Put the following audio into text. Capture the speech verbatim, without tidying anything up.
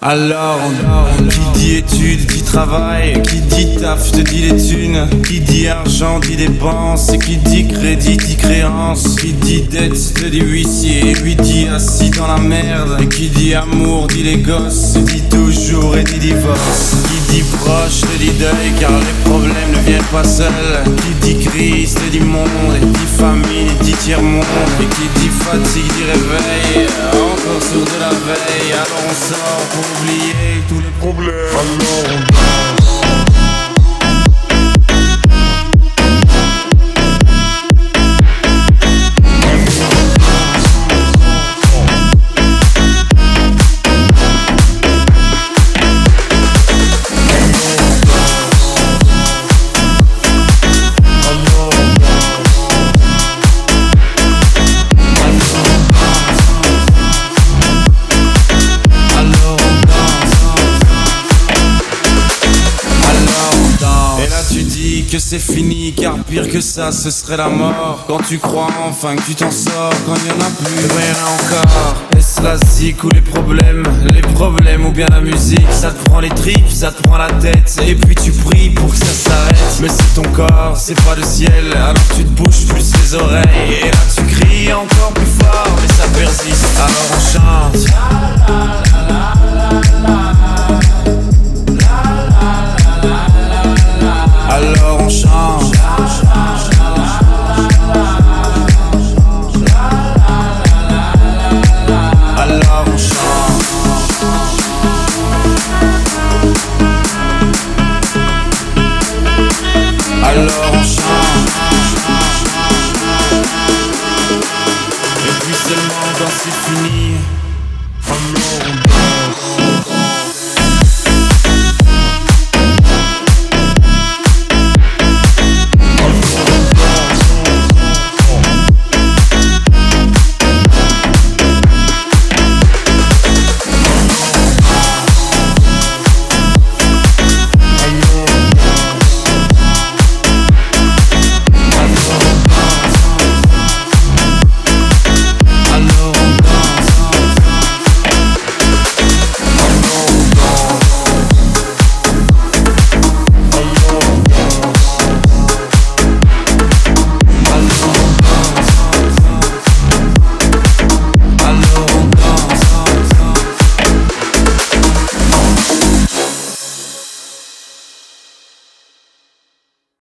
Alors, qui dit études, dit travail, qui dit taf, te dit les thunes, qui dit argent, dit dépenses, et qui dit crédit, dit créance, qui dit dette, te dit huissier, et lui dit assis dans la merde, et qui dit amour, dit les gosses, dit toujours et dit divorce, qui dit proche, te dit deuil, car les problèmes ne viennent pas seuls, qui dit crise, te dit monde, et dit famine, dit tiers-monde, et qui dit fatigue, dit réveil, encore sourd de la veille, alors on sort pour oublier tous les problèmes. Alors on danse. Que c'est fini, car pire que ça, ce serait la mort. Quand tu crois enfin que tu t'en sors, quand il y en a plus, rien encore. Est-ce la zik ou les problèmes, les problèmes ou bien la musique? Ça te prend les tripes, ça te prend la tête, et puis tu pries pour que ça s'arrête. Mais c'est ton corps, c'est pas le ciel, alors tu te bouges plus les oreilles. Et là tu cries encore plus fort, mais ça persiste, alors on chante.